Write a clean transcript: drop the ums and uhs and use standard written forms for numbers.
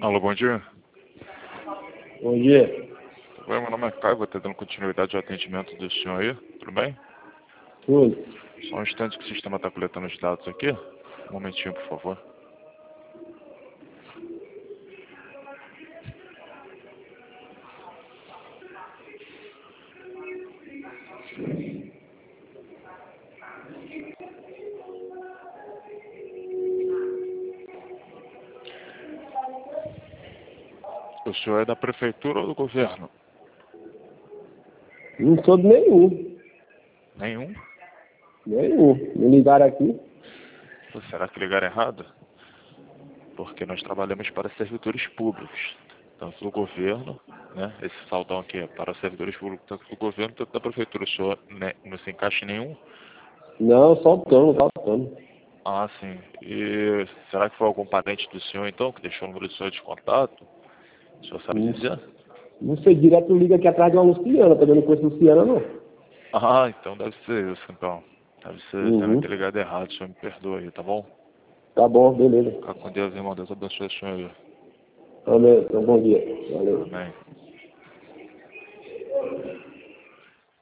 Alô, bom dia. Bom dia. Tudo bem? Meu nome é Caio, vou estar dando continuidade ao atendimento do senhor aí. Tudo bem? Tudo. Só um instante que o sistema está coletando os dados aqui. Um momentinho, por favor. O senhor é da prefeitura ou do governo? Não sou de nenhum. Nenhum? Nenhum. Me ligaram aqui. Pô, será que ligaram errado? Porque nós trabalhamos para servidores públicos, tanto do governo, né? Esse saldão aqui é para servidores públicos, tanto do governo quanto da prefeitura. O senhor né, não se encaixa em nenhum? Não, soltando, soltando. Ah, sim. E será que foi algum parente do senhor, então, que deixou o número do senhor de contato? O senhor sabe Não, dizer? não sei, direto liga aqui atrás de uma Luciana. Também não conheço Luciana, não. Ah, então deve ser isso, então. Devem ter Uhum. ligado errado, o senhor me perdoa aí, tá bom? Tá bom, beleza. Fica com Deus, irmão. Deus abençoe o senhor aí. Amém. Então, bom dia. Valeu. Amém.